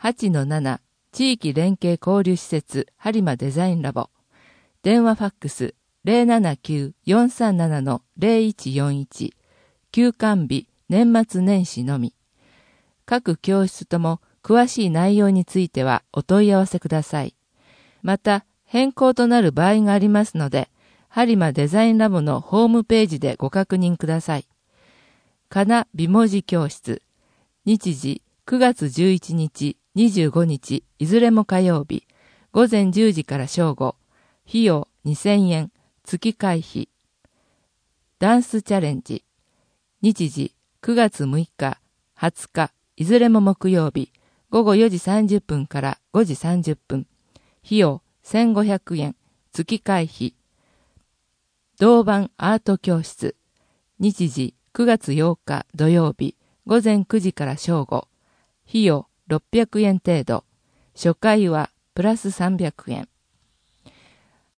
8-7地域連携交流施設播磨デザインラボ。電話ファックス 079-437-0141。休館日年末年始のみ。各教室とも詳しい内容についてはお問い合わせください。また、変更となる場合がありますので、播磨デザインラボのホームページでご確認ください。かな美文字教室。日時9月11日、25日、いずれも火曜日、午前10時から正午。費用2000円、月会費。ダンスチャレンジ。日時9月6日、20日、いずれも木曜日、午後4時30分から5時30分。費用1500円、月会費。銅板アート教室。日時9月8日土曜日、午前9時から正午。費用600円程度。初回はプラス300円。